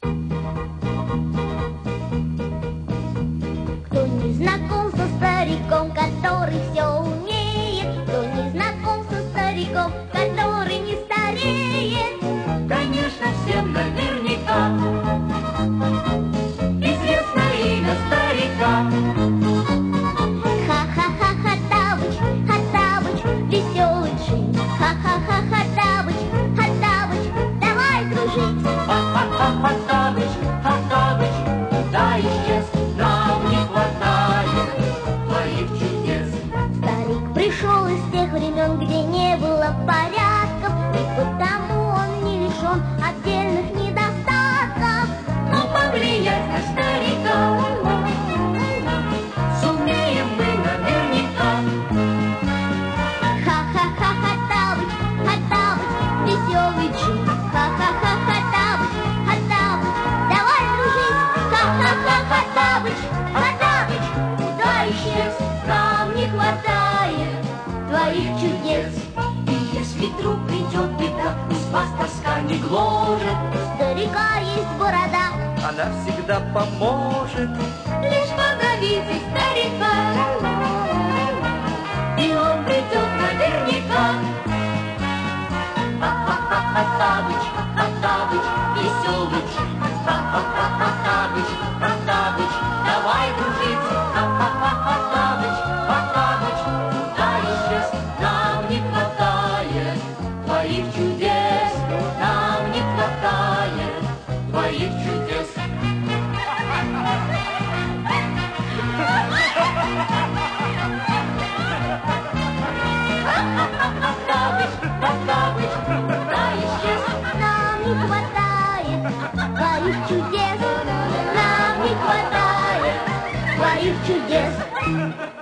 Кто не знаком со стариком, который все умеет, кто не знаком со стариком, который не стареет, конечно, всем наверняка известно имя старика. Ха-ха-ха, Хоттабыч, Хоттабыч, веселый джин. Ха-ха-ха, Хоттабыч, Хоттабыч, давай дружить. Ха-ха-ха, Хоттабыч, Хоттабыч, куда исчез? Нам не хватает твоих чудес. Старик пришел из тех времен, где не было порядков, и потому он не лишен отдельных недостатков. Но повлиять на старика сумеем мы наверняка. Ха-ха-ха, Хоттабыч, Хоттабыч, веселый джин. Ха-ха-ха, Хоттабыч, Хоттабыч, давай дружить. Ха-ха-ха, Хоттабыч, Хоттабыч, куда исчез? Нам не хватает твоих чудес. И если вдруг придет беда, пусть вас тоска не гложет, У старика есть борода, она всегда поможет. лишь позовите старика, И он придет наверняка. Ха-ха-ха, Хоттабыч, Хоттабыч, веселый джин. Ха-ха-ха, Хоттабыч, Хоттабыч, давай дружить. Ха-ха-ха, Хоттабыч, Хоттабыч, куда исчез? Нам не хватает твоих чудес. Нам не хватает твоих чудес. Хоттабыч, Хоттабыч, куда исчез? нам не хватает твоих чудес. Нам не хватает твоих чудес.